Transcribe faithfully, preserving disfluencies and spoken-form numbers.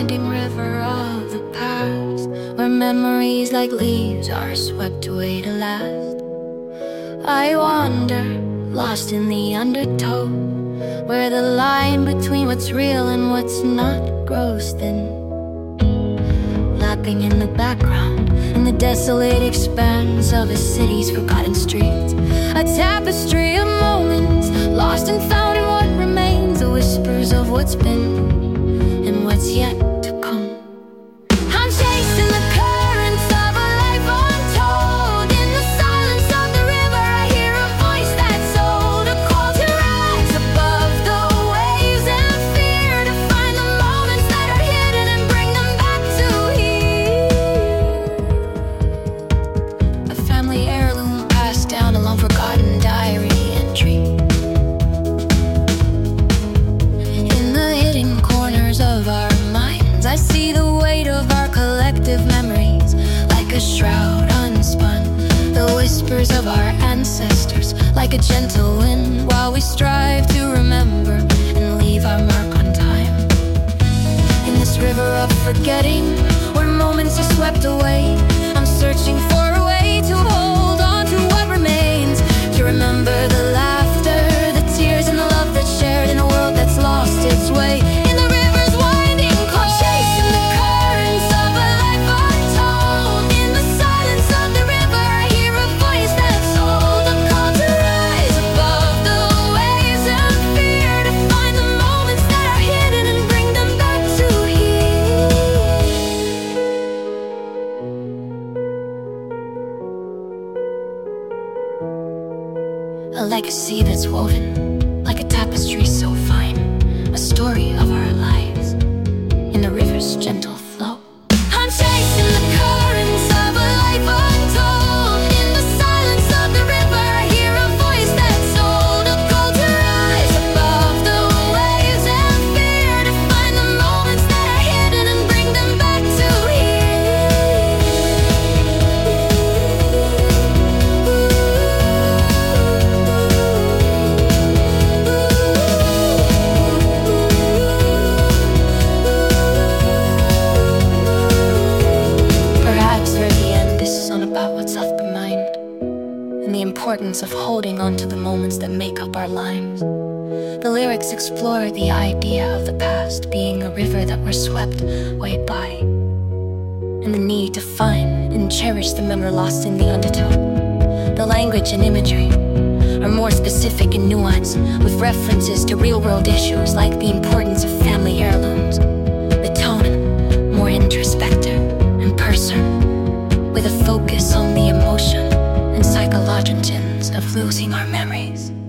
winding river of the past, where memories like leaves are swept away to last. I wander, lost in the undertow, where the line between what's real and what's not grows thin. Lapping in the background, in the desolate expanse of a city's forgotten streets, a tapestry of moments, lost and found in what remains, the whispers of what's been and what's yet to come. I'm chasing the currents of a life untold. In the silence of the river, I hear a voice that's old, a call to rise above the waves and fear, to find the moments that are hidden and bring them back to here. A family heirloom passed down, a long forgotten diary entry. Of our minds, I see the weight of our collective memories, like a shroud unspun, the whispers of our ancestors, like a gentle wind, while we strive to remember and leave our mark on time. In this river of forgetting, where moments are swept away, I'm searching for a way to hold on to what remains, to remember the laughter, the tears, and the love that's shared in a world that's lost its way. A legacy that's woven like a tapestry so fine, a story of our lives in the river's gentle flow. I'm chasing the currents of a life untold. In the silence of the river, I hear a voice that's old, a call to rise above the waves and fear, to find the moments that are hidden and bring them back to the importance of holding on to the moments that make up our lives. The lyrics explore the idea of the past being a river that we're swept way by, and the need to find and cherish the memory lost in the undertow. The language and imagery are more specific and nuanced, with references to real-world issues like the importance of family heirlooms. The tone more introspective and personal, with a focus on the emotion and psychologians of losing our memories.